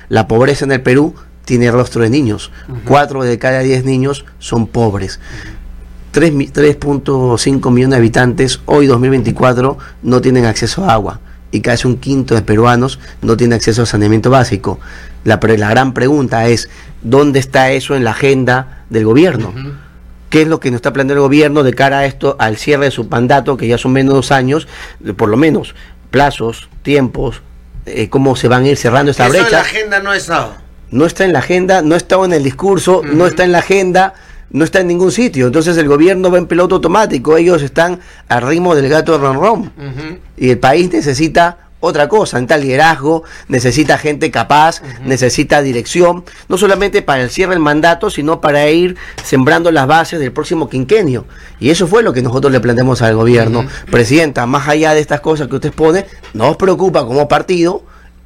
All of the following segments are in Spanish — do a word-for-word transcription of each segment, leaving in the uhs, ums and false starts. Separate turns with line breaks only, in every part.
La pobreza en el Perú tiene rostro de niños. Uh-huh. Cuatro de cada diez niños son pobres. Uh-huh. tres punto cinco millones de habitantes, hoy dos mil veinticuatro, no tienen acceso a agua. Y casi un quinto de peruanos no tiene acceso a saneamiento básico. La, la gran pregunta es, ¿dónde está eso en la agenda del gobierno? Uh-huh. ¿Qué es lo que nos está planteando el gobierno de cara a esto, al cierre de su mandato, que ya son menos de dos años, por lo menos, plazos, tiempos, eh, cómo se van a ir cerrando esta brecha?
Eso en la agenda no está.
No está en la agenda, no está en el discurso, uh-huh. no está en la agenda, no está en ningún sitio. Entonces el gobierno va en piloto automático, ellos están al ritmo del gato de ron ron. Uh-huh. Y el país necesita otra cosa, necesita liderazgo, necesita gente capaz, uh-huh. necesita dirección, no solamente para el cierre del mandato, sino para ir sembrando las bases del próximo quinquenio. Y eso fue lo que nosotros le planteamos al gobierno. Uh-huh. Presidenta, más allá de estas cosas que usted pone, nos preocupa como partido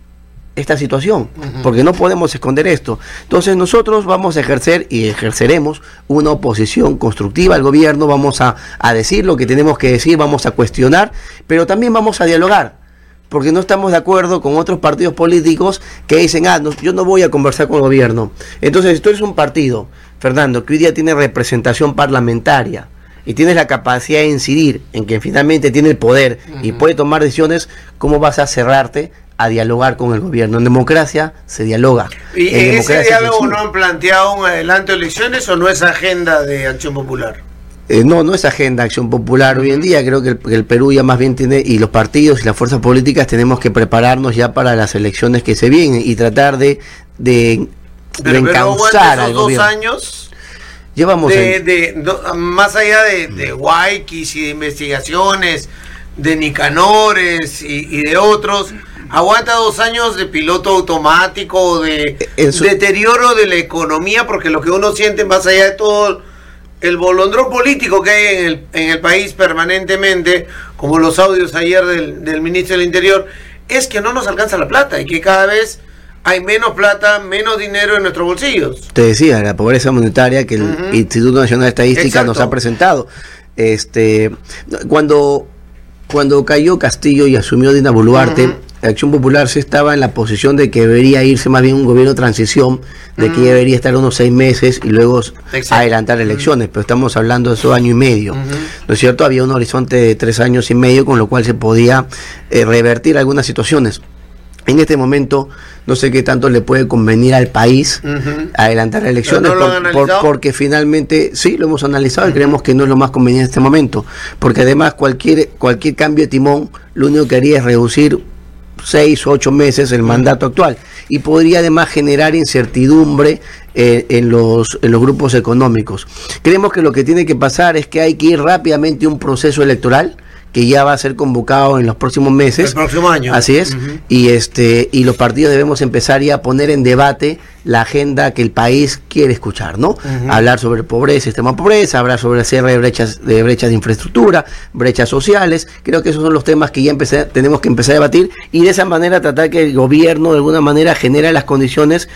esta situación, uh-huh. porque no podemos esconder esto. Entonces nosotros vamos a ejercer y ejerceremos una oposición constructiva al gobierno, vamos a, a decir lo que tenemos que decir, vamos a cuestionar, pero también vamos a dialogar, porque no estamos de acuerdo con otros partidos políticos que dicen, ah, no, yo no voy a conversar con el gobierno. Entonces, si tú eres un partido, Fernando, que hoy día tiene representación parlamentaria y tienes la capacidad de incidir en que finalmente tiene el poder uh-huh. y puede tomar decisiones, ¿cómo vas a cerrarte a dialogar con el gobierno? En democracia se dialoga.
¿Y en, en ese diálogo no han planteado un adelanto de elecciones o no es agenda de Acción Popular?
Eh, no, no es agenda Acción Popular uh-huh. hoy en día. Creo que el, el Perú ya más bien tiene, y los partidos y las fuerzas políticas tenemos que prepararnos ya para las elecciones que se vienen y tratar de, de,
pero,
de encauzar al gobierno.
Dos años
llevamos
de,
en...
de, de, más allá de, de Guayquis y de investigaciones de Nicanores y, y de otros, aguanta dos años de piloto automático, de su... deterioro de la economía, porque lo que uno siente más allá de todo el bolondrón político que hay en el, en el país permanentemente, como los audios ayer del, del ministro del Interior, es que no nos alcanza la plata y que cada vez hay menos plata, menos dinero en nuestros bolsillos.
Te decía, la pobreza monetaria que el uh-huh. Instituto Nacional de Estadística Exacto. nos ha presentado. Este, cuando, cuando cayó Castillo y asumió Dina Boluarte, uh-huh. Acción Popular sí estaba en la posición de que debería irse más bien un gobierno de transición, de mm. que debería estar unos seis meses y luego Exacto. adelantar elecciones, mm. pero estamos hablando de eso año y medio, mm-hmm. ¿no es cierto? Había un horizonte de tres años y medio con lo cual se podía eh, revertir algunas situaciones. En este momento no sé qué tanto le puede convenir al país uh-huh. adelantar elecciones,
¿No por,
por, porque finalmente sí lo hemos analizado uh-huh. y creemos que no es lo más conveniente en este momento, porque además cualquier cualquier cambio de timón lo único que haría es reducir seis o ocho meses el mandato actual y podría además generar incertidumbre eh, en los en los grupos económicos. Creemos que lo que tiene que pasar es que hay que ir rápidamente a un proceso electoral que ya va a ser convocado en los próximos meses.
El próximo año.
Así es. Uh-huh. Y este y los partidos debemos empezar ya a poner en debate la agenda que el país quiere escuchar, ¿no? Uh-huh. Hablar sobre pobreza, extrema pobreza, hablar sobre el cierre de brechas, de brechas de infraestructura, brechas sociales. Creo que esos son los temas que ya empecé, tenemos que empezar a debatir y de esa manera tratar que el gobierno de alguna manera genere las condiciones